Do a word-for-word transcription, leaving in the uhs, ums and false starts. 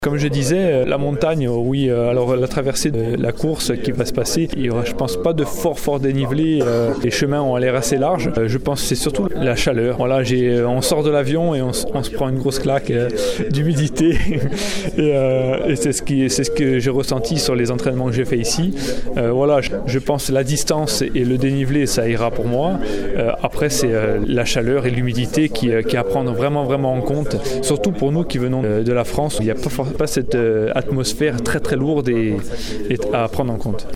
Comme je disais, la montagne, oui, alors la traversée de la course qui va se passer, il n'y aura, je pense, pas de fort fort dénivelé, euh, les chemins ont l'air assez larges. Euh, je pense que c'est surtout la chaleur. Voilà, j'ai, on sort de l'avion et on, on se prend une grosse claque euh, d'humidité et, euh, et c'est ce qui, c'est ce que j'ai ressenti sur les entraînements que j'ai fait ici. Euh, voilà, je, je pense que la distance et le dénivelé, ça ira pour moi. Euh, après, c'est euh, la chaleur et l'humidité qui, qui à prendre vraiment vraiment en compte, surtout pour nous qui venons de, de la France. Il n'y a pas forcément pas cette euh, atmosphère très très lourde et, et à prendre en compte.